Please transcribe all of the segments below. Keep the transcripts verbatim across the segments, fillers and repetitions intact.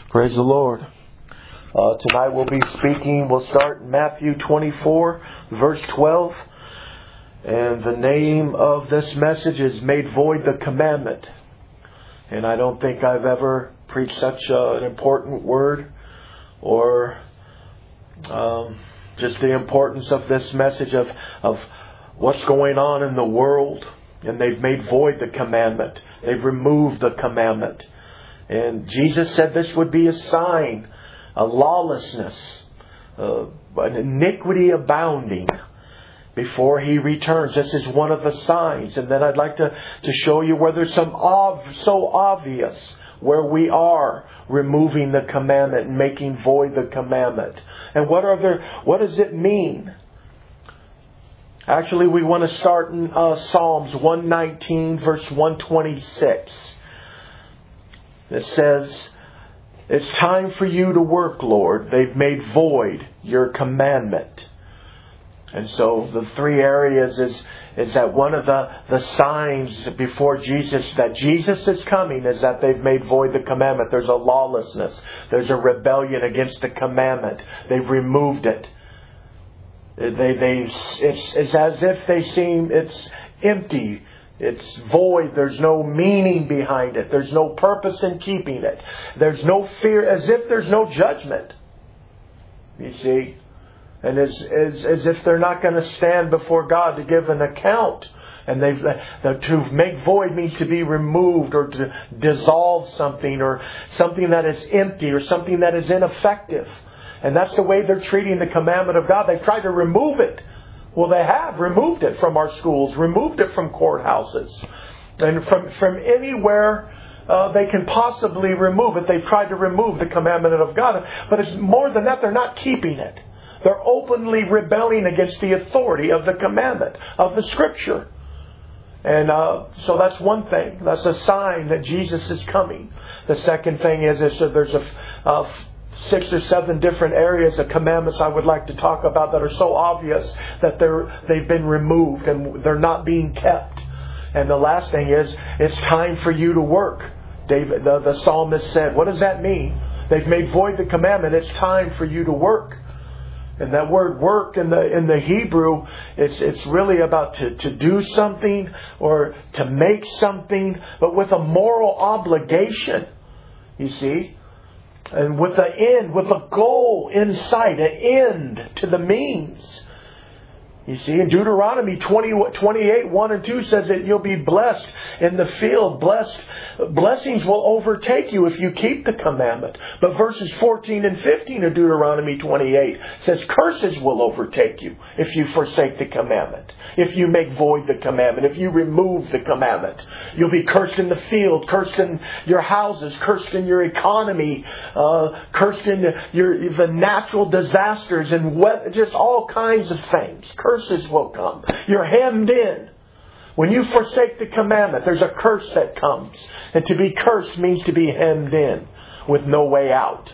Praise the Lord. Uh, tonight we'll be speaking, we'll start in Matthew twenty-four, verse twelve. And the name of this message is Made Void the Commandment. And I don't think I've ever preached such uh, an important word, or um, just the importance of this message of, of what's going on in the world. And they've made void the commandment. They've removed the commandment. And Jesus said this would be a sign, a lawlessness, uh, an iniquity abounding before He returns. This is one of the signs. And then I'd like to, to show you where there's some ov- so obvious where we are removing the commandment and making void the commandment. And what are there? What does it mean? Actually, we want to start in uh, Psalms one nineteen, verse one twenty-six. It says, "It's time for you to work, Lord. They've made void your commandment." And so the three areas is, is that one of the, the signs before Jesus, that Jesus is coming, is that they've made void the commandment. There's a lawlessness. There's a rebellion against the commandment. They've removed it. They, they, it's, it's as if they seem, it's empty. It's void. There's no meaning behind it. There's no purpose in keeping it. There's no fear, as if there's no judgment. You see? And as, as, as if they're not going to stand before God to give an account. And they've, to make void means to be removed, or to dissolve something, or something that is empty, or something that is ineffective. And that's the way they're treating the commandment of God. They've tried to remove it. Well, they have removed it from our schools, removed it from courthouses, and from, from anywhere uh, they can possibly remove it. They've tried to remove the commandment of God. But it's more than that, they're not keeping it. They're openly rebelling against the authority of the commandment, of the Scripture. And uh, so that's one thing. That's a sign that Jesus is coming. The second thing is, is that there's a... Uh, six or seven different areas of commandments I would like to talk about that are so obvious that they're they've been removed and they're not being kept. And the last thing is, it's time for you to work. David, the, the psalmist said, what does that mean? They've made void the commandment. It's time for you to work. And that word work in the in the Hebrew, it's it's really about to, to do something or to make something, but with a moral obligation. You see? And with an end, with a goal in sight, an end to the means. You see, in Deuteronomy twenty, twenty-eight, one and two says that you'll be blessed in the field. Blessed, blessings will overtake you if you keep the commandment. But verses fourteen and fifteen of Deuteronomy twenty-eight says curses will overtake you if you forsake the commandment. If you make void the commandment. If you remove the commandment. You'll be cursed in the field, cursed in your houses, cursed in your economy, uh, cursed in your, the natural disasters, and what, just all kinds of things. Curses will come. You're hemmed in. When you forsake the commandment, there's a curse that comes. And to be cursed means to be hemmed in with no way out.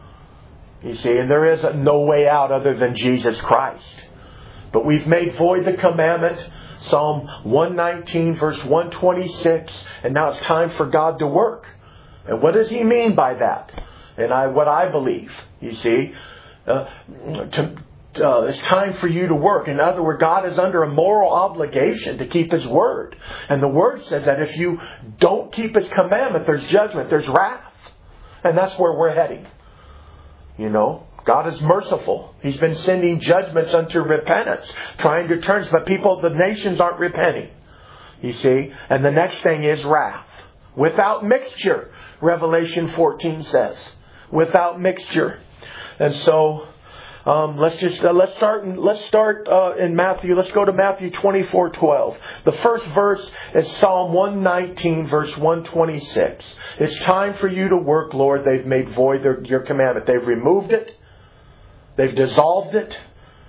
You see, and there is no way out other than Jesus Christ. But we've made void the commandment. Psalm one nineteen, verse one twenty-six. And now it's time for God to work. And what does He mean by that? And I, what I believe, you see, uh, to... Uh, it's time for you to work. In other words, God is under a moral obligation to keep His word. And the word says that if you don't keep His commandment, there's judgment, there's wrath. And that's where we're heading. You know, God is merciful. He's been sending judgments unto repentance, trying to turn, but people, the nations aren't repenting. You see? And the next thing is wrath. Without mixture, Revelation fourteen says. Without mixture. And so... Um, let's just uh, let's start. In, let's start uh, in Matthew. Let's go to Matthew twenty-four twelve. The first verse is Psalm one nineteen, verse one twenty-six. It's time for you to work, Lord. They've made void their, your commandment. They've removed it. They've dissolved it.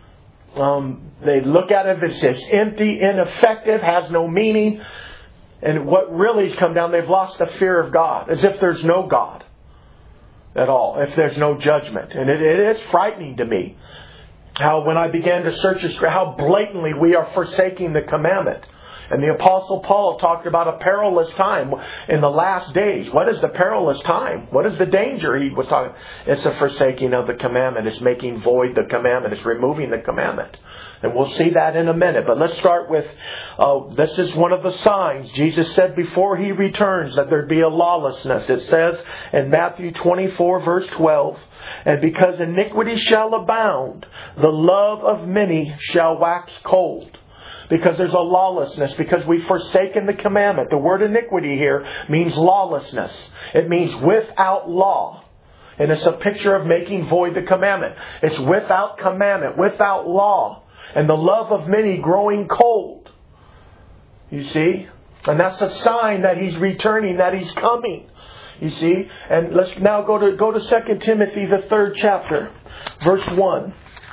Um, they look at it. It says empty, ineffective, has no meaning. And what really has come down, they've lost the fear of God, as if there's no God at all, if there's no judgment. And it, it is frightening to me how when I began to search the Scripture, how blatantly we are forsaking the commandment. And the Apostle Paul talked about a perilous time in the last days. What is the perilous time? What is the danger he was talking? It's the forsaking of the commandment. It's making void the commandment. It's removing the commandment. And we'll see that in a minute. But let's start with, uh, this is one of the signs. Jesus said before He returns that there'd be a lawlessness. It says in Matthew twenty-four verse twelve, and because iniquity shall abound, the love of many shall wax cold. Because there's a lawlessness. Because we've forsaken the commandment. The word iniquity here means lawlessness. It means without law. And it's a picture of making void the commandment. It's without commandment, without law. And the love of many growing cold. You see? And that's a sign that He's returning, that He's coming. You see? And let's now go to go to Second Timothy, the third chapter, verse one.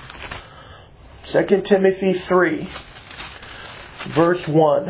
Second Timothy three, verse one.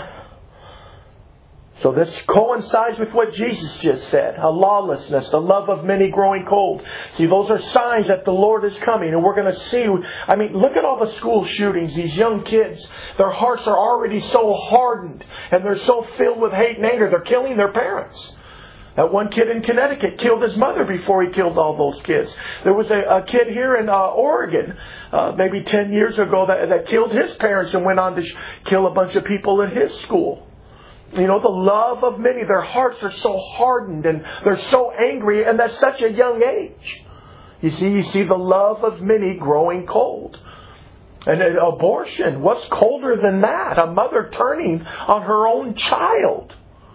So this coincides with what Jesus just said. A lawlessness, the love of many growing cold. See, those are signs that the Lord is coming. And we're going to see, I mean, look at all the school shootings. These young kids, their hearts are already so hardened. And they're so filled with hate and anger. They're killing their parents. That one kid in Connecticut killed his mother before he killed all those kids. There was a, a kid here in uh, Oregon, uh, maybe ten years ago, that, that killed his parents and went on to sh- kill a bunch of people in his school. You know, the love of many, their hearts are so hardened and they're so angry, and at such a young age. You see, you see the love of many growing cold. And abortion, what's colder than that? A mother turning on her own child.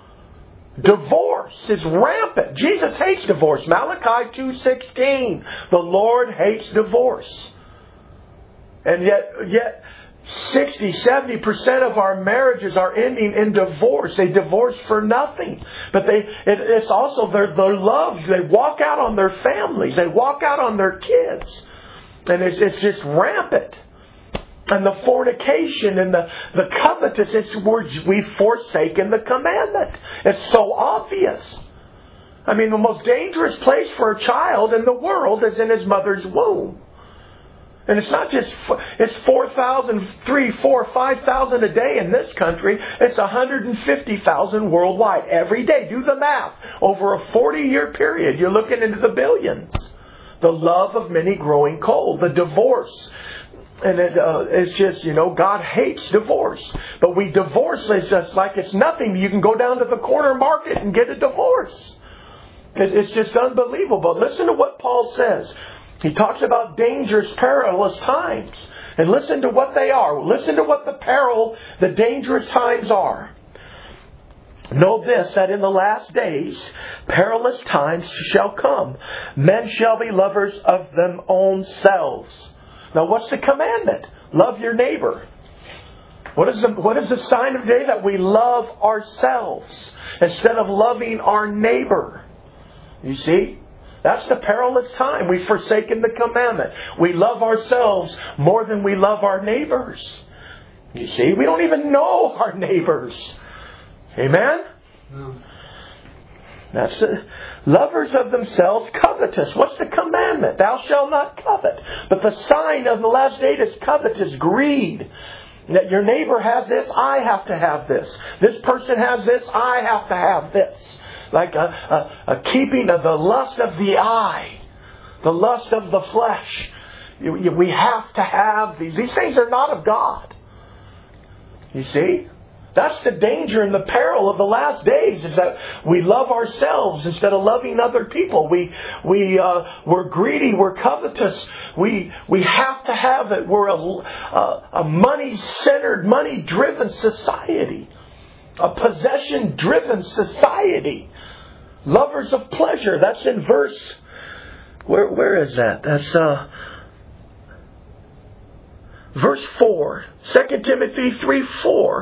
Divorce is rampant. Jesus hates divorce. Malachi two sixteen. The Lord hates divorce. And yet, yet sixty, seventy percent of our marriages are ending in divorce. They divorce for nothing. But they it, it's also their, their love. They walk out on their families. They walk out on their kids. And it's, it's just rampant. And the fornication and the, the covetous, it's where we've forsaken the commandment. It's so obvious. I mean, the most dangerous place for a child in the world is in his mother's womb. And it's not just, it's four thousand, three, four, five thousand a day in this country. It's one hundred fifty thousand worldwide every day. Do the math. Over a forty-year period, you're looking into the billions. The love of many growing cold. The divorce. And it, uh, it's just, you know, God hates divorce. But we divorce it's just like it's nothing. You can go down to the corner market and get a divorce. It, it's just unbelievable. Listen to what Paul says. He talks about dangerous, perilous times. And listen to what they are. Listen to what the peril, the dangerous times are. Know this, that in the last days, perilous times shall come. Men shall be lovers of them own selves. Now, what's the commandment? Love your neighbor. What is the, what is the sign of the day? That we love ourselves instead of loving our neighbor. You see? That's the perilous time. We've forsaken the commandment. We love ourselves more than we love our neighbors. You see? We don't even know our neighbors. Amen? No. That's the lovers of themselves, covetous. What's the commandment? Thou shalt not covet. But the sign of the last day is covetous, greed. That your neighbor has this, I have to have this. This person has this, I have to have this. Like a, a, a keeping of the lust of the eye, the lust of the flesh. We have to have these. These things are not of God. You see? That's the danger and the peril of the last days, is that we love ourselves instead of loving other people. We, we, uh, we're greedy. We're covetous. We, we have to have it. We're a, a, a money-centered, money-driven society. A possession-driven society. Lovers of pleasure. That's in verse... Where, where is that? That's... Uh, verse four. Second Timothy three four.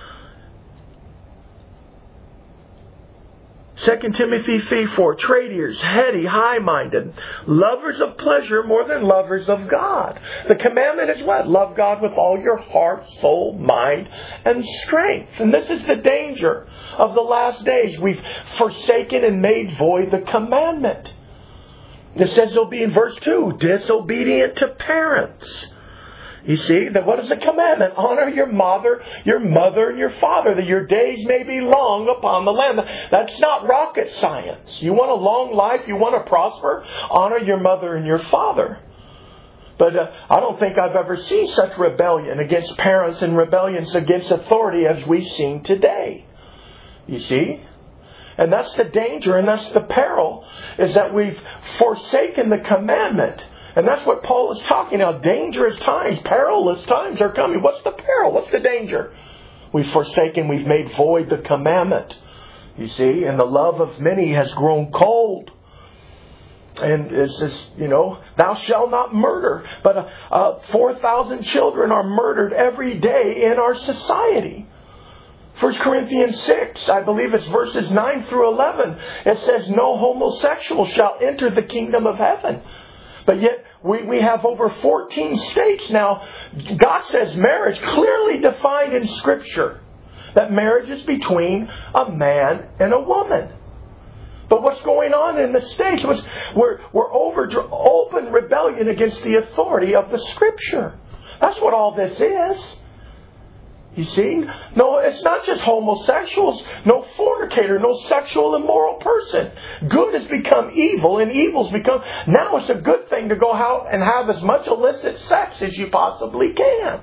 Second Timothy three four. Traitors, heady, high-minded, lovers of pleasure more than lovers of God. The commandment is what? Love God with all your heart, soul, mind, and strength. And this is the danger of the last days. We've forsaken and made void the commandment. It says it'll be in verse two, disobedient to parents. You see, that what is the commandment? Honor your mother, your mother and your father, that your days may be long upon the land. That's not rocket science. You want a long life, you want to prosper, honor your mother and your father. But uh, I don't think I've ever seen such rebellion against parents and rebellions against authority as we've seen today. You see? And that's the danger and that's the peril, is that we've forsaken the commandment. And that's what Paul is talking about. Dangerous times, perilous times are coming. What's the peril? What's the danger? We've forsaken, we've made void the commandment. You see, and the love of many has grown cold. And it's just, you know, thou shalt not murder. But uh, uh, four thousand children are murdered every day in our society. First Corinthians six, I believe it's verses nine through eleven. It says, no homosexual shall enter the kingdom of heaven. But yet we, we have over fourteen states now. God says marriage clearly defined in Scripture. That marriage is between a man and a woman. But what's going on in the States? We're, we're over open rebellion against the authority of the Scripture. That's what all this is. You see? No, it's not just homosexuals. No fornicator, no sexual immoral person. Good has become evil and evil's become... Now it's a good thing to go out and have as much illicit sex as you possibly can.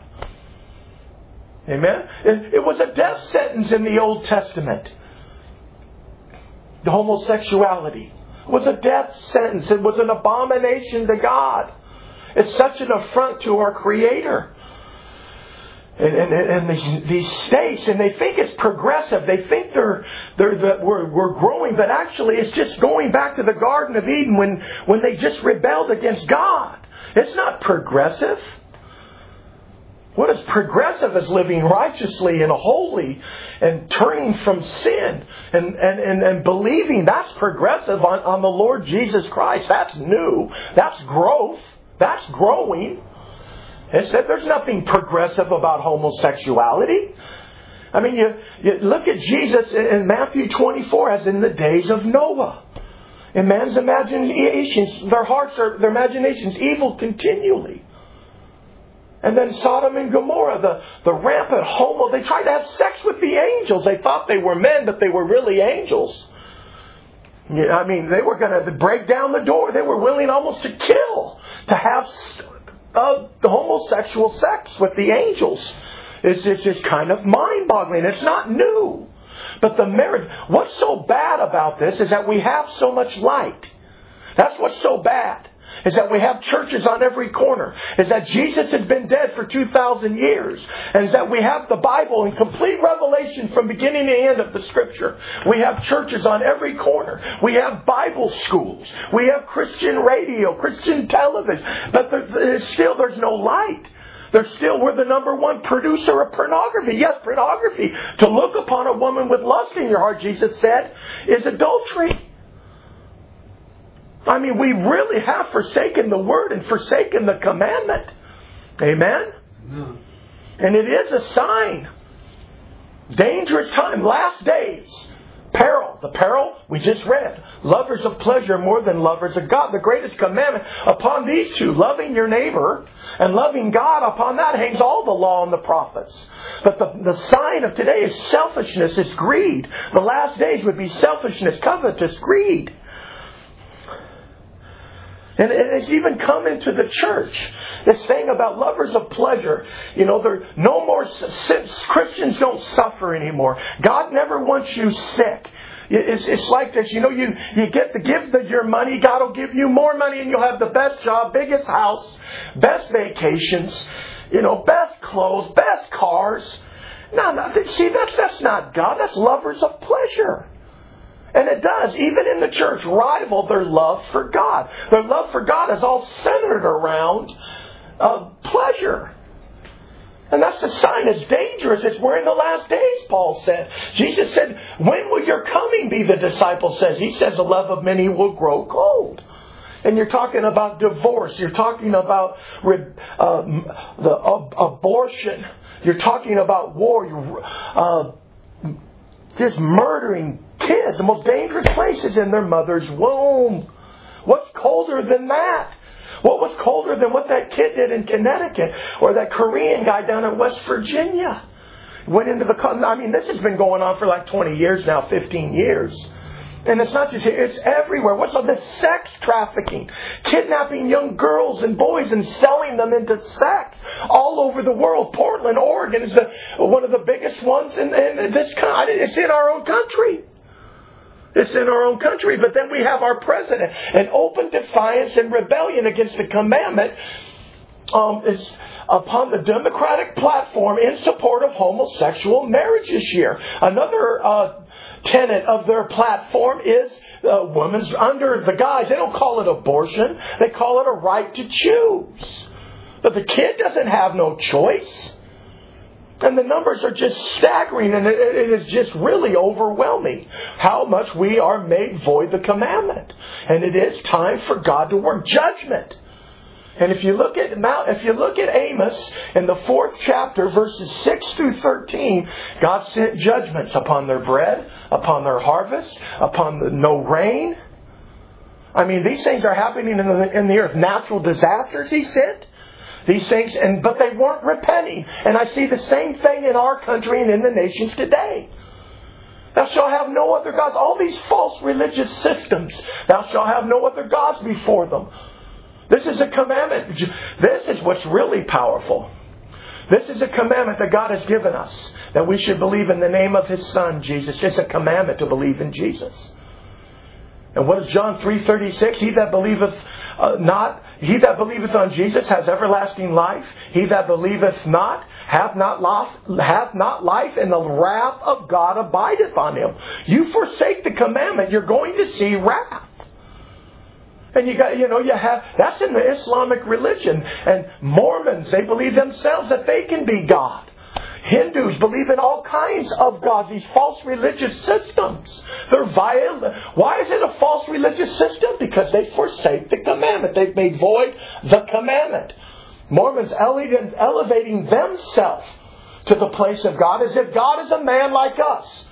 Amen? It, it was a death sentence in the Old Testament. The homosexuality was a death sentence. It was an abomination to God. It's such an affront to our Creator. And, and, and these, these states, and they think it's progressive. They think they're, they're that we're, we're growing, but actually it's just going back to the Garden of Eden when, when they just rebelled against God. It's not progressive. What is progressive is living righteously and holy and turning from sin and, and, and, and believing. That's progressive on, on the Lord Jesus Christ. That's new. That's growth. That's growing. It's that there's nothing progressive about homosexuality. I mean, you, you look at Jesus in Matthew twenty-four as in the days of Noah. In man's imaginations, their hearts are, their imaginations evil continually. And then Sodom and Gomorrah, the, the rampant homo, they tried to have sex with the angels. They thought they were men, but they were really angels. Yeah, I mean, they were going to break down the door. They were willing almost to kill, to have uh, the homosexual sex with the angels. It's, it's just kind of mind-boggling. It's not new. But the marriage, what's so bad about this is that we have so much light. That's what's so bad. Is that we have churches on every corner. Is that Jesus has been dead for two thousand years. And is that we have the Bible in complete revelation from beginning to end of the Scripture. We have churches on every corner. We have Bible schools. We have Christian radio, Christian television. But there, still there's no light. There's still, we're the number one producer of pornography. Yes, pornography. To look upon a woman with lust in your heart, Jesus said, is adultery. I mean, we really have forsaken the Word and forsaken the commandment. Amen? No. And it is a sign. Dangerous time. Last days. Peril. The peril we just read. Lovers of pleasure more than lovers of God. The greatest commandment upon these two, loving your neighbor and loving God, upon that hangs all the law and the prophets. But the, the sign of today is selfishness. It's greed. The last days would be selfishness, covetous, greed. And it's even come into the church. This thing about lovers of pleasure. You know, there no more Christians don't suffer anymore. God never wants you sick. It's, it's like this. You know, you, you get to give the, your money. God will give you more money and you'll have the best job, biggest house, best vacations, you know, best clothes, best cars. No, no, see, that's, that's not God. That's lovers of pleasure. And it does, even in the church, rival their love for God. Their love for God is all centered around uh, pleasure. And that's the sign. It's dangerous. It's we're in the last days, Paul said. Jesus said, when will your coming be, the disciple says. He says the love of many will grow cold. And you're talking about divorce. You're talking about uh, the uh, abortion. You're talking about war. You're, uh, just murdering kids. The most dangerous place is in their mother's womb. What's colder than that? What was colder than what that kid did in Connecticut or that Korean guy down in West Virginia? Went into the... I mean, this has been going on for like twenty years now, fifteen years. And it's not just here, it's everywhere. What's all this sex trafficking? Kidnapping young girls and boys and selling them into sex all over the world. Portland, Oregon is the, one of the biggest ones in, in this country. It's in our own country. It's in our own country. But then we have our president in open defiance and rebellion against the commandment um, is upon the Democratic platform in support of homosexual marriage this year. Another uh, tenet of their platform is uh, women's under the guise. They don't call it abortion. They call it a right to choose. But the kid doesn't have no choice. And the numbers are just staggering, and it, it is just really overwhelming how much we are made void the commandment. And it is time for God to work judgment. And if you look at Mount, if you look at Amos in the fourth chapter, verses six through thirteen, God sent judgments upon their bread, upon their harvest, upon the no rain. I mean, these things are happening in the, in the earth. Natural disasters He sent. These things, and but they weren't repenting. And I see the same thing in our country and in the nations today. Thou shalt have no other gods. All these false religious systems. Thou shalt have no other gods before them. This is a commandment. This is what's really powerful. This is a commandment that God has given us. That we should believe in the name of His Son, Jesus. It's a commandment to believe in Jesus. And what is John three thirty-six? He that believeth uh, not, he that believeth on Jesus has everlasting life. He that believeth not hath not life, hath not life, and the wrath of God abideth on him. You forsake the commandment, you're going to see wrath. And you got, you know, you have, that's in the Islamic religion. And Mormons, they believe themselves that they can be God. Hindus believe in all kinds of gods, these false religious systems. They're violent. Why is it a false religious system? Because they forsake the commandment. They've made void the commandment. Mormons elevating themselves to the place of God as if God is a man like us.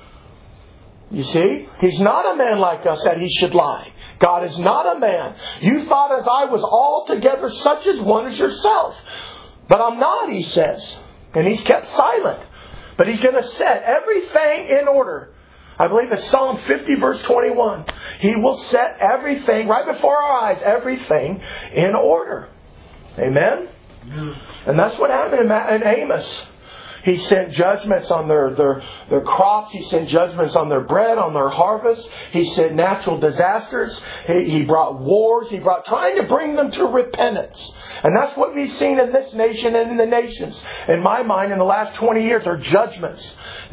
You see? He's not a man like us that He should lie. God is not a man. You thought as I was altogether such as one as yourself. But I'm not, He says. And He's kept silent. But He's going to set everything in order. I believe it's Psalm fifty verse twenty-one. He will set everything, right before our eyes, everything in order. Amen? Yeah. And that's what happened in Amos. He sent judgments on their, their, their crops. He sent judgments on their bread, on their harvest. He sent natural disasters. He, he brought wars. He brought trying to bring them to repentance. And that's what we've seen in this nation and in the nations. In my mind, in the last twenty years, are judgments.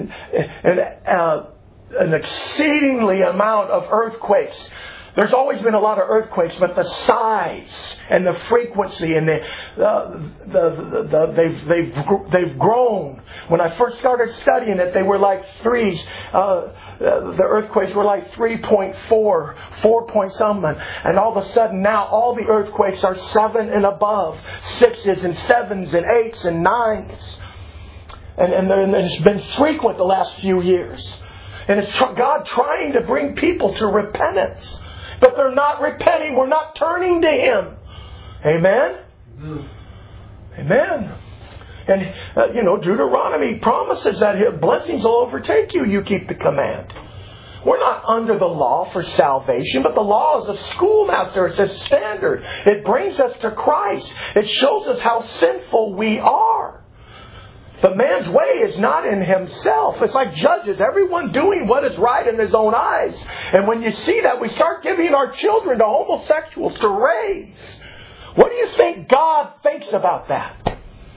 And uh, an exceedingly amount of earthquakes. There's always been a lot of earthquakes, but the size and the frequency and the, uh, the, the, the they've they've they've grown. When I first started studying it, they were like threes. Uh, the earthquakes were like three point four, four point something, and all of a sudden now all the earthquakes are seven and above, sixes and sevens and eights and nines, and and, and it's been frequent the last few years. And it's tr- God trying to bring people to repentance. But they're not repenting. We're not turning to Him. Amen? Mm. Amen. And, uh, you know, Deuteronomy promises that His blessings will overtake you. You keep the command. We're not under the law for salvation, but the law is a schoolmaster. It's a standard. It brings us to Christ. It shows us how sinful we are. But man's way is not in himself. It's like judges. Everyone doing what is right in his own eyes. And when you see that, we start giving our children to homosexuals to raise. What do you think God thinks about that?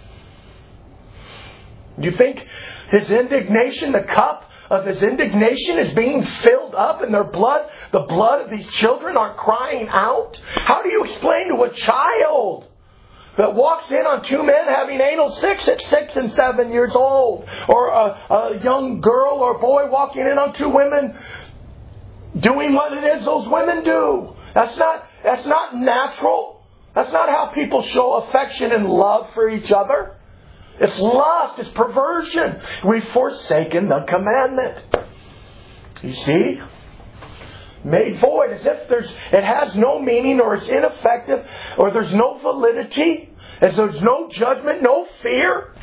Do you think His indignation, the cup of His indignation is being filled up and their blood, the blood of these children are crying out? How do you explain to a child that walks in on two men having anal sex at six and seven years old, or a, a young girl or boy walking in on two women doing what it is those women do? That's not, that's not natural. That's not how people show affection and love for each other. It's lust. It's perversion. We've forsaken the commandment. You see? Made void, as if there's it has no meaning, or it's ineffective, or there's no validity, as there's no judgment, no fear.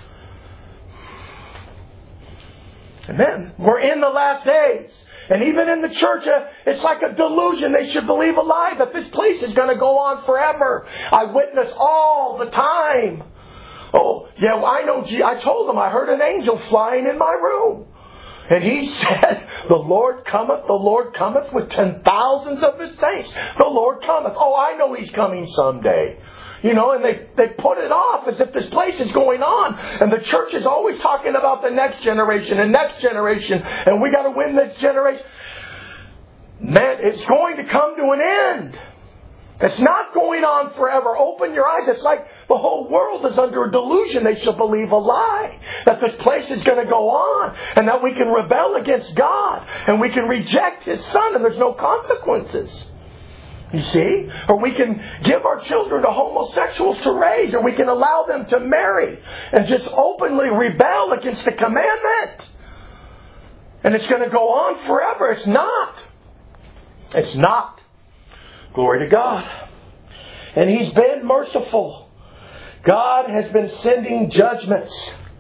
Amen. We're in the last days. And even in the church, uh, it's like a delusion. They should believe a lie that this place is going to go on forever. I witness all the time. Oh, yeah, well, I know. I told them I heard an angel flying in my room. And he said, the Lord cometh, the Lord cometh with ten thousands of His saints. The Lord cometh. Oh, I know He's coming someday. You know, and they, they put it off as if this place is going on. And the church is always talking about the next generation and next generation. And we got to win this generation. Man, it's going to come to an end. It's not going on forever. Open your eyes. It's like the whole world is under a delusion. They should believe a lie. That this place is going to go on. And that we can rebel against God. And we can reject His Son. And there's no consequences. You see? Or we can give our children to homosexuals to raise. Or we can allow them to marry. And just openly rebel against the commandment. And it's going to go on forever. It's not. It's not. Glory to God. And He's been merciful. God has been sending judgments.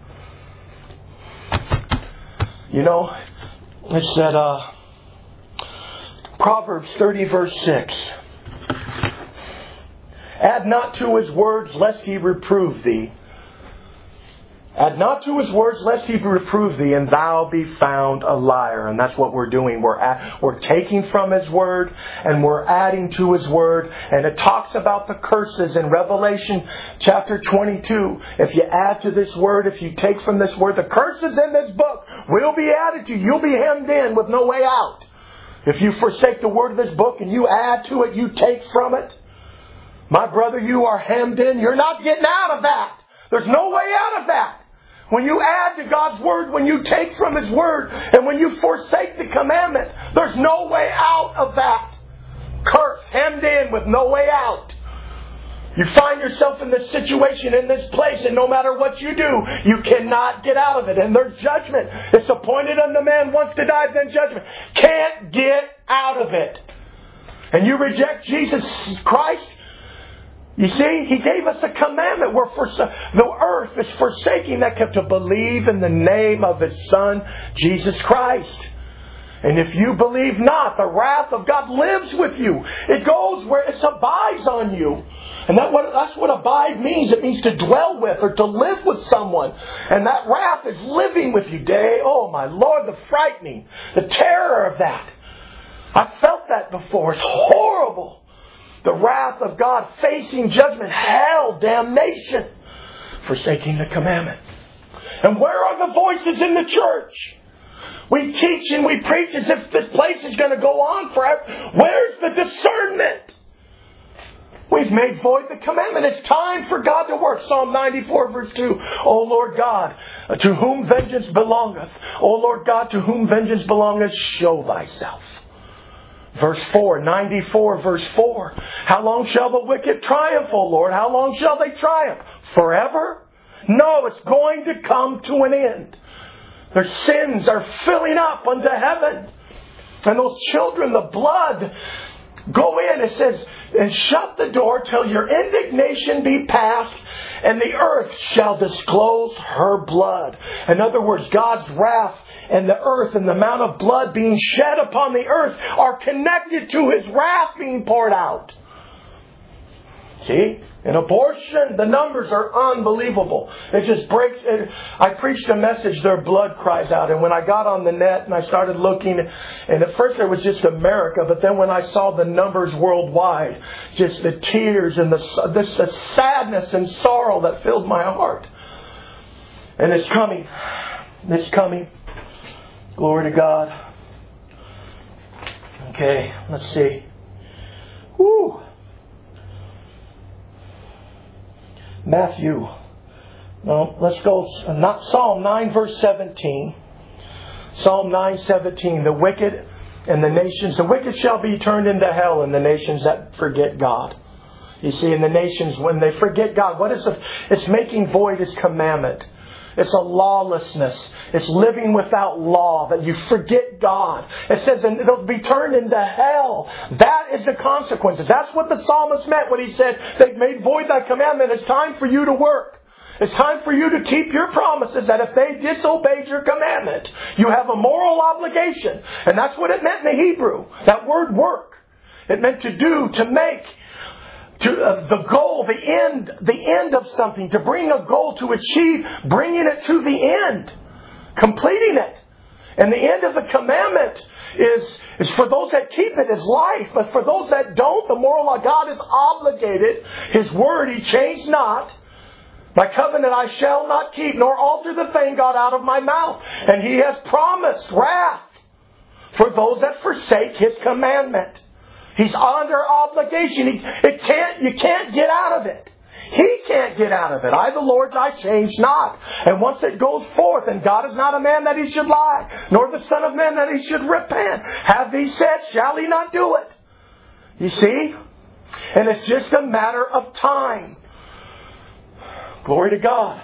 You know, it's that uh, Proverbs thirty verse six. Add not to His words lest He reprove thee. Add not to His words lest He reprove thee, and thou be found a liar. And that's what we're doing. We're at, we're taking from His word and we're adding to His word. And it talks about the curses in Revelation chapter twenty-two. If you add to this word, if you take from this word, the curses in this book will be added to you. You'll be hemmed in with no way out. If you forsake the word of this book and you add to it, you take from it, my brother, you are hemmed in. You're not getting out of that. There's no way out of that. When you add to God's Word, when you take from His Word, and when you forsake the commandment, there's no way out of that. Cursed, hemmed in with no way out. You find yourself in this situation, in this place, and no matter what you do, you cannot get out of it. And there's judgment. It's appointed unto man once to die, then judgment. Can't get out of it. And you reject Jesus Christ. You see, He gave us a commandment where for, the earth is forsaking that kept to believe in the name of His Son, Jesus Christ. And if you believe not, the wrath of God lives with you. It goes where it abides on you. And that what, that's what abide means. It means to dwell with or to live with someone. And that wrath is living with you day. Oh my Lord, the frightening, the terror of that. I've felt that before. It's horrible. The wrath of God, facing judgment, hell, damnation, forsaking the commandment. And where are the voices in the church? We teach and we preach as if this place is going to go on forever. Where's the discernment? We've made void the commandment. It's time for God to work. Psalm ninety-four verse two. O Lord God, to whom vengeance belongeth. O Lord God, to whom vengeance belongeth, show Thyself. Verse four, ninety-four verse four. How long shall the wicked triumph, O Lord? How long shall they triumph? Forever? No, it's going to come to an end. Their sins are filling up unto heaven. And those children, the blood, go in, it says, and shut the door till your indignation be past, and the earth shall disclose her blood. In other words, God's wrath and the earth and the amount of blood being shed upon the earth are connected to His wrath being poured out. See? In abortion, the numbers are unbelievable. It just breaks. It, I preached a message, their blood cries out. And when I got on the net and I started looking, and at first it was just America, but then when I saw the numbers worldwide, just the tears and the, this, the sadness and sorrow that filled my heart. And it's coming. It's coming. Glory to God. Okay, let's see. Woo. Matthew. No, let's go. Not Psalm nine verse seventeen. Psalm nine seventeen. The wicked and the nations. The wicked shall be turned into hell, and the nations that forget God. You see, in the nations when they forget God, what is it? It's making void His commandment. It's a lawlessness. It's living without law, that you forget God. It says and it'll be turned into hell. That is the consequences. That's what the psalmist meant when he said, they've made void thy commandment. It's time for you to work. It's time for you to keep your promises, that if they disobeyed your commandment, you have a moral obligation. And that's what it meant in the Hebrew. That word work. It meant to do, to make. To uh, the goal, the end, the end of something, to bring a goal, to achieve, bringing it to the end, completing it. And the end of the commandment is, is for those that keep it is life, but for those that don't, the moral law, God is obligated. His word, He changed not. My covenant I shall not keep, nor alter the thing God out of my mouth. And He has promised wrath for those that forsake His commandment. He's under obligation. He, it can't, you can't get out of it. He can't get out of it. I, the Lord, I change not. And once it goes forth, and God is not a man that He should lie, nor the Son of Man that He should repent. Have He said, shall He not do it? You see? And it's just a matter of time. Glory to God.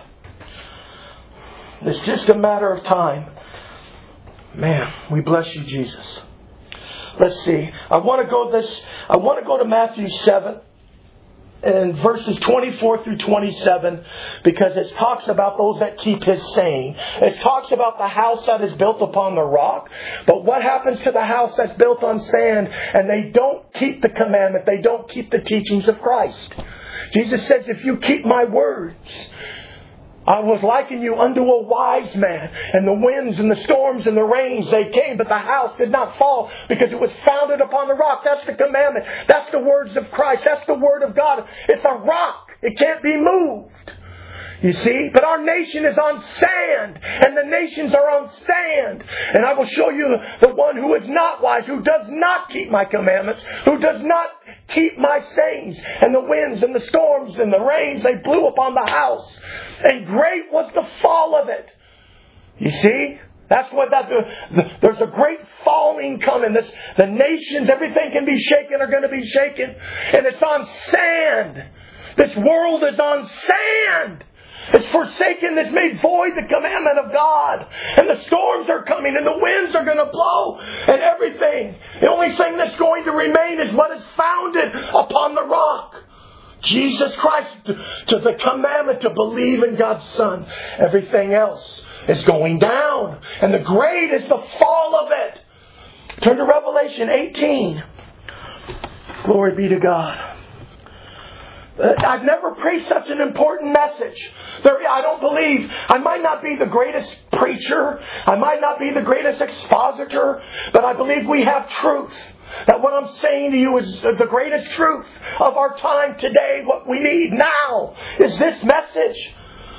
It's just a matter of time. Man, we bless you, Jesus. Let's see. I want to go this. I want to go to Matthew seven and verses twenty-four through twenty-seven, because it talks about those that keep His saying. It talks about the house that is built upon the rock. But what happens to the house that's built on sand and they don't keep the commandment? They don't keep the teachings of Christ. Jesus says, if you keep my words, I was liken you unto a wise man. And the winds and the storms and the rains, they came, but the house did not fall because it was founded upon the rock. That's the commandment. That's the words of Christ. That's the word of God. It's a rock. It can't be moved. You see? But our nation is on sand. And the nations are on sand. And I will show you the one who is not wise, who does not keep my commandments, who does not keep my sayings. And the winds and the storms and the rains, they blew upon the house. And great was the fall of it. You see? That's what that. The, the, there's a great falling coming. This, the nations, everything can be shaken, are going to be shaken. And it's on sand. This world is on sand. It's forsaken, it's made void the commandment of God. And the storms are coming and the winds are going to blow and everything. The only thing that's going to remain is what is founded upon the rock. Jesus Christ, to the commandment to believe in God's Son. Everything else is going down. And the great is the fall of it. Turn to Revelation eighteen. Glory be to God. I've never preached such an important message. There, I don't believe, I might not be the greatest preacher, I might not be the greatest expositor, but I believe we have truth. That what I'm saying to you is the greatest truth of our time today. What we need now is this message.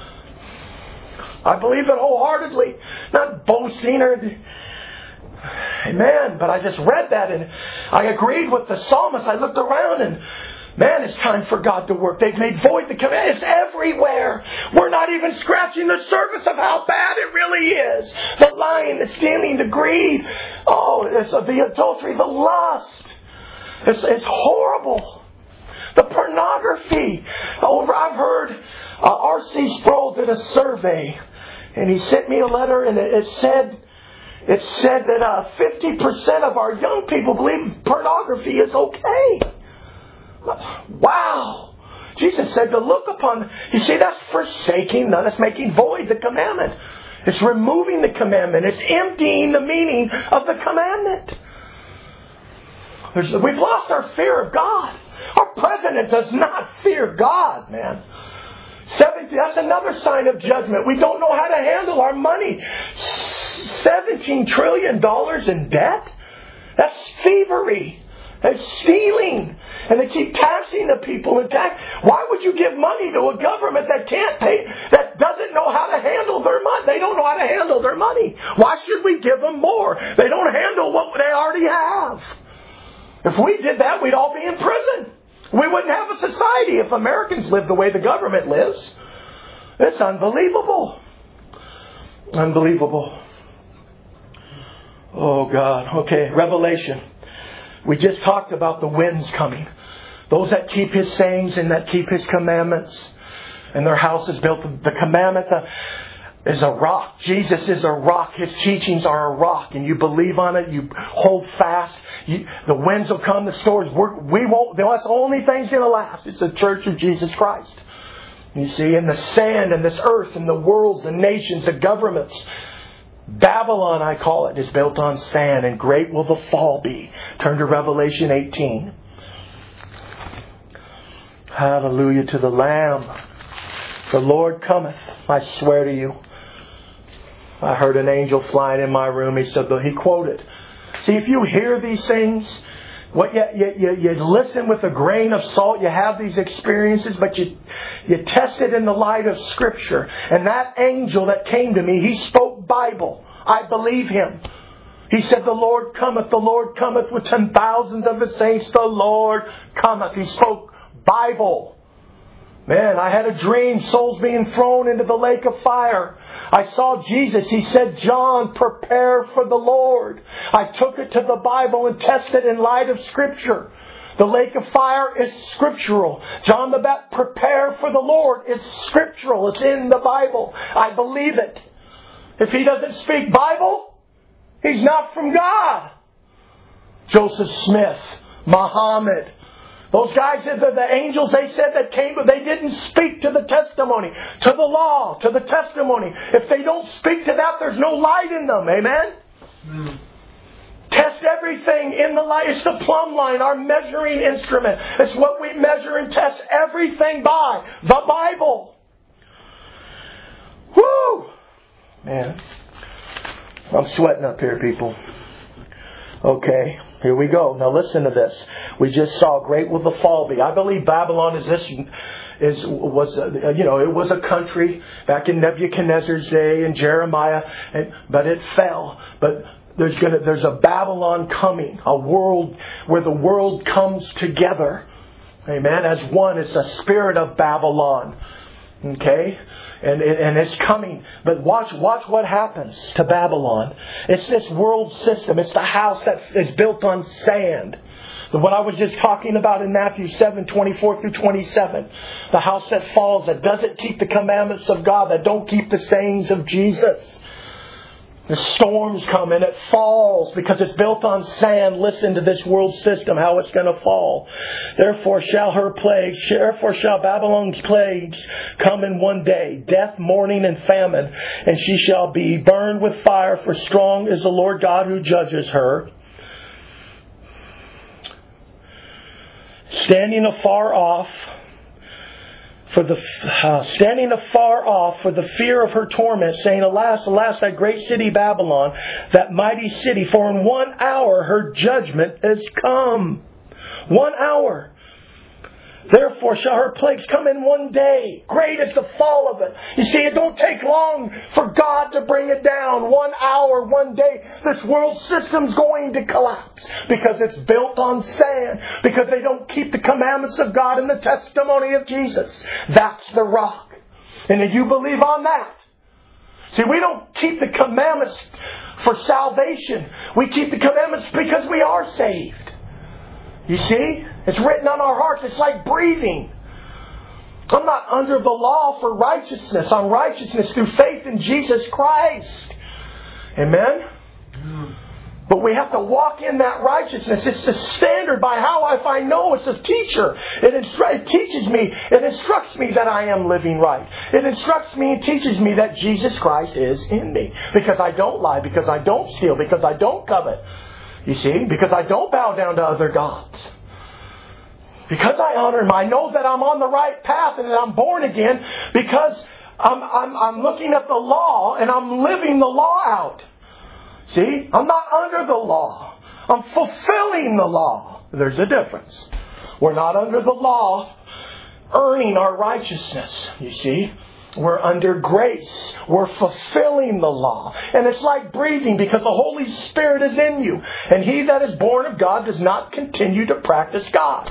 I believe it wholeheartedly, not boasting or... Amen. But I just read that and I agreed with the psalmist. I looked around and man, it's time for God to work. They've made void the command. It's everywhere. We're not even scratching the surface of how bad it really is. The lying, the stealing, the greed. Oh, it's the adultery, the lust. It's, it's horrible. The pornography. Over, I've heard uh, R C Sproul did a survey, and he sent me a letter, and it, it said it said that uh, fifty percent of our young people believe pornography is okay. Wow. Jesus said to look upon... You see, that's forsaking, that's making void the commandment. It's removing the commandment. It's emptying the meaning of the commandment. There's, we've lost our fear of God. Our president does not fear God, man. seventeen, that's another sign of judgment. We don't know how to handle our money. seventeen trillion dollars in debt? That's thievery. That's stealing. And they keep taxing the people and tax. Why would you give money to a government that can't pay, that doesn't know how to handle their money? They don't know how to handle their money. Why should we give them more? They don't handle what they already have. If we did that, we'd all be in prison. We wouldn't have a society if Americans lived the way the government lives. It's unbelievable. Unbelievable. Oh God. Okay, Revelation. We just talked about the winds coming. Those that keep His sayings and that keep His commandments. And their house is built. The commandment. The, is a rock. Jesus is a rock. His teachings are a rock. And you believe on it. You hold fast. You, the winds will come. The storms. We're, we won't. That's the only thing's going to last. It's the church of Jesus Christ. You see, and the sand and this earth and the worlds, the nations, the governments. Babylon, I call it, is built on sand, and great will the fall be. Turn to Revelation eighteen. Hallelujah to the Lamb. The Lord cometh, I swear to you. I heard an angel flying in my room. He said, he quoted. See, if you hear these things, what you, you, you, you listen with a grain of salt, you have these experiences, but you, you test it in the light of Scripture. And that angel that came to me, he spoke Bible. I believe him. He said, the Lord cometh, the Lord cometh with ten thousands of His saints, the Lord cometh. He spoke Bible. Man, I had a dream, souls being thrown into the lake of fire. I saw Jesus. He said, John, prepare for the Lord. I took it to the Bible and tested in light of Scripture. The lake of fire is scriptural. John the Baptist, prepare for the Lord, is scriptural. It's in the Bible. I believe it. If he doesn't speak Bible, he's not from God. Joseph Smith, Muhammad, those guys, the, the angels, they said that came, but they didn't speak to the testimony, to the law, to the testimony. If they don't speak to that, there's no light in them. Amen? Mm. Test everything in the light. It's the plumb line, our measuring instrument. It's what we measure and test everything by. The Bible. Woo! Man, I'm sweating up here, people. Okay. Here we go. Now listen to this. We just saw great will the fall be. I believe Babylon is this is was uh, you know it was a country back in Nebuchadnezzar's day and Jeremiah, and, but it fell. But there's gonna there's a Babylon coming, a world where the world comes together. Amen. As one, it's a spirit of Babylon. Okay. And, and it's coming. But watch watch what happens to Babylon. It's this world system. It's the house that is built on sand. What I was just talking about in Matthew seven, twenty-four through twenty-seven. The house that falls, that doesn't keep the commandments of God, that don't keep the sayings of Jesus. The storms come and it falls because it's built on sand. Listen to this world system, how it's going to fall. Therefore shall her plagues, therefore shall Babylon's plagues come in one day, death, mourning, and famine, and she shall be burned with fire, for strong is the Lord God who judges her. Standing afar off, For the uh, standing afar off for the fear of her torment, saying, Alas, alas, that great city Babylon, that mighty city, for in one hour her judgment is come. One hour. Therefore shall her plagues come in one day. Great is the fall of it. You see, it don't take long for God to bring it down. One hour, one day. This world system's going to collapse because it's built on sand. Because they don't keep the commandments of God and the testimony of Jesus. That's the rock. And if you believe on that. See, we don't keep the commandments for salvation. We keep the commandments because we are saved. You see? It's written on our hearts. It's like breathing. I'm not under the law for righteousness. I'm righteousness through faith in Jesus Christ. Amen? But we have to walk in that righteousness. It's the standard by how if I know. It's a teacher. It, instru- it teaches me. It instructs me that I am living right. It instructs me and teaches me that Jesus Christ is in me. Because I don't lie. Because I don't steal. Because I don't covet. You see? Because I don't bow down to other gods. Because I honor Him. I know that I'm on the right path and that I'm born again. Because I'm, I'm, I'm looking at the law and I'm living the law out. See? I'm not under the law. I'm fulfilling the law. There's a difference. We're not under the law earning our righteousness. You see? We're under grace. We're fulfilling the law. And it's like breathing because the Holy Spirit is in you. And he that is born of God does not continue to practice God.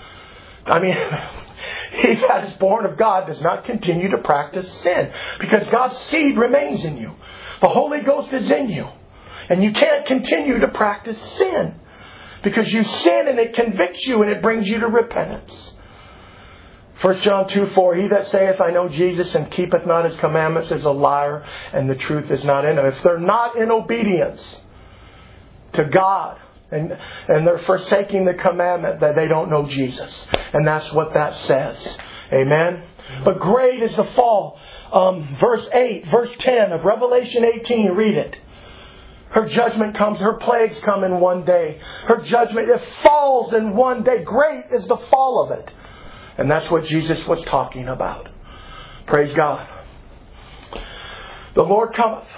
I mean, he that is born of God does not continue to practice sin. Because God's seed remains in you. The Holy Ghost is in you. And you can't continue to practice sin. Because you sin and it convicts you and it brings you to repentance. First John two four, he that saith, I know Jesus, and keepeth not his commandments is a liar, and the truth is not in him. If they're not in obedience to God, and, and they're forsaking the commandment, that they don't know Jesus. And that's what that says. Amen? But great is the fall. Um, verse eight, verse ten of Revelation eighteen, read it. Her judgment comes, her plagues come in one day. Her judgment, it falls in one day. Great is the fall of it. And that's what Jesus was talking about. Praise God. The Lord cometh.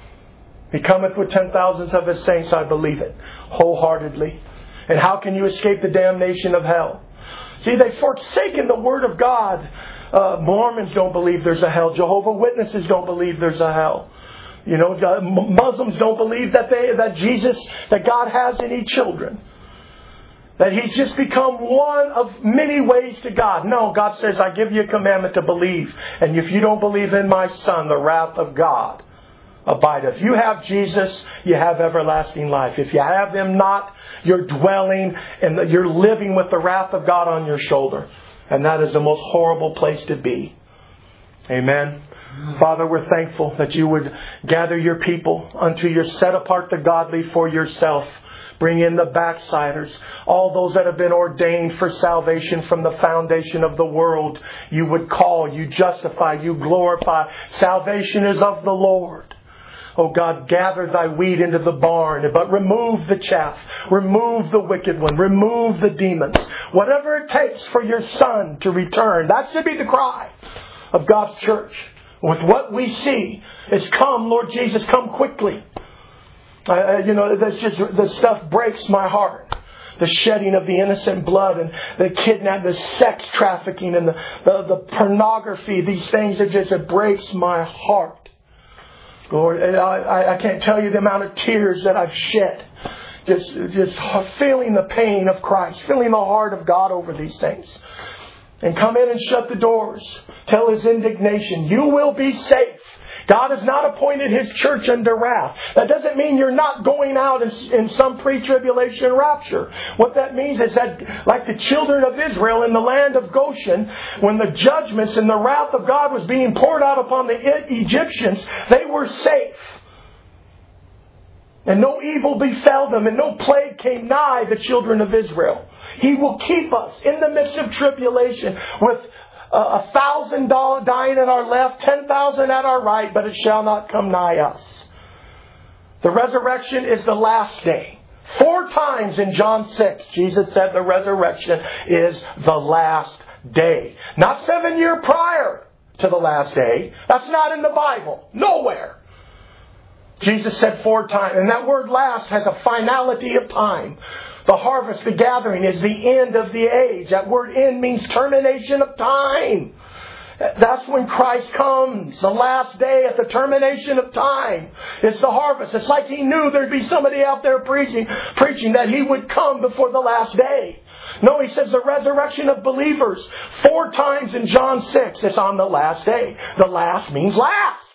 He cometh with ten thousands of His saints, I believe it, wholeheartedly. And how can you escape the damnation of hell? See, they've forsaken the Word of God. Uh, Mormons don't believe there's a hell. Jehovah's Witnesses don't believe there's a hell. You know, Muslims don't believe that they that Jesus, that God has any children. That He's just become one of many ways to God. No, God says, I give you a commandment to believe. And if you don't believe in my Son, the wrath of God abideth. If you have Jesus, you have everlasting life. If you have Him not, you're dwelling and you're living with the wrath of God on your shoulder. And that is the most horrible place to be. Amen. Father, we're thankful that you would gather your people unto your set apart the godly for yourself. Bring in the backsliders, all those that have been ordained for salvation from the foundation of the world. You would call, you justify, you glorify. Salvation is of the Lord. Oh God, gather thy wheat into the barn, but remove the chaff. Remove the wicked one. Remove the demons. Whatever it takes for your Son to return. That should be the cry of God's church. With what we see is, come, Lord Jesus, come quickly. Uh, you know, that's just, the stuff breaks my heart. The shedding of the innocent blood and the kidnap, the sex trafficking and the, the, the pornography. These things, it just, it breaks my heart. Lord, I, I can't tell you the amount of tears that I've shed. Just, just feeling the pain of Christ, feeling the heart of God over these things. And come in and shut the doors. Tell His indignation, you will be safe. God has not appointed His church under wrath. That doesn't mean you're not going out in, in some pre-tribulation rapture. What that means is that, like the children of Israel in the land of Goshen, when the judgments and the wrath of God was being poured out upon the Egyptians, they were safe. And no evil befell them, and no plague came nigh the children of Israel. He will keep us in the midst of tribulation with a thousand dying at our left, ten thousand at our right, but it shall not come nigh us. The resurrection is the last day. Four times in John six, Jesus said the resurrection is the last day. Not seven years prior to the last day. That's not in the Bible. Nowhere. Jesus said four times. And that word last has a finality of time. The harvest, the gathering, is the end of the age. That word end means termination of time. That's when Christ comes. The last day at the termination of time. It's the harvest. It's like He knew there'd be somebody out there preaching, preaching that He would come before the last day. No, He says the resurrection of believers. Four times in John six, it's on the last day. The last means last.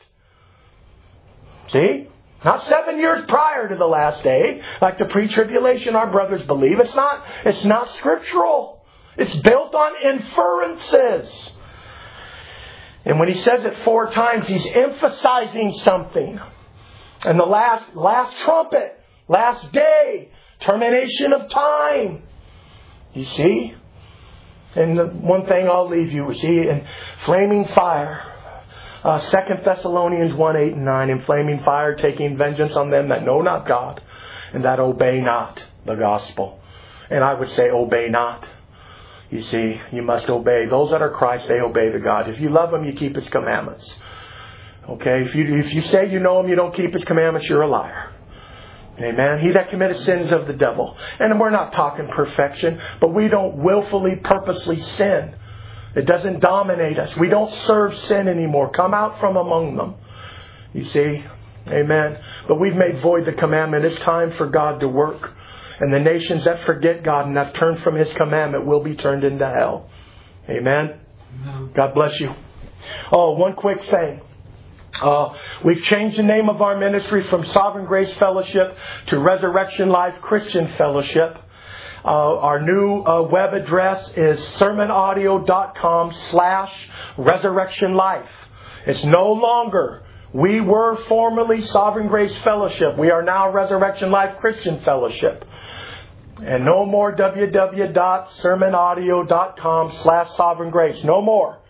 See? Not seven years prior to the last day, like the pre-tribulation our brothers believe. It's not, it's not scriptural. It's built on inferences. And when He says it four times, He's emphasizing something. And the last, last trumpet, last day, termination of time. You see? And the one thing I'll leave you with, see, in flaming fire. Uh, Second Thessalonians one, eight and nine, in flaming fire, taking vengeance on them that know not God and that obey not the gospel. And I would say obey not. You see, you must obey. Those that are Christ, they obey the God. If you love Him, you keep His commandments. Okay? If you, if you say you know Him, you don't keep His commandments, you're a liar. Amen. He that committeth sins of the devil. And we're not talking perfection, but we don't willfully, purposely sin. It doesn't dominate us. We don't serve sin anymore. Come out from among them. You see? Amen. But we've made void the commandment. It's time for God to work. And the nations that forget God and have turned from His commandment will be turned into hell. Amen. Amen. God bless you. Oh, one quick thing. Uh, we've changed the name of our ministry from Sovereign Grace Fellowship to Resurrection Life Christian Fellowship. Uh, our new uh, web address is sermonaudio.com slash resurrection life. It's no longer, we were formerly Sovereign Grace Fellowship. We are now Resurrection Life Christian Fellowship. And no more www.sermonaudio.com slash sovereign grace. No more.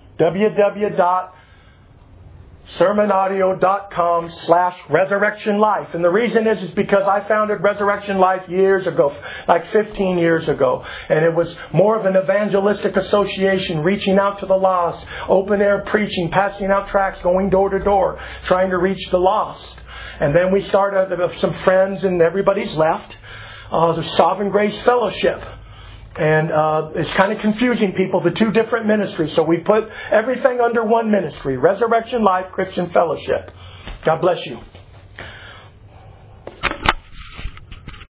www.sermonaudio.com slash resurrection life. And the reason is, is because I founded Resurrection Life years ago, like fifteen years ago. And it was more of an evangelistic association, reaching out to the lost, open air preaching, passing out tracts, going door to door, trying to reach the lost. And then we started with some friends, and everybody's left. Uh, the Sovereign Grace Fellowship. And uh, it's kind of confusing people, the two different ministries. So we put everything under one ministry, Resurrection Life Christian Fellowship. God bless you.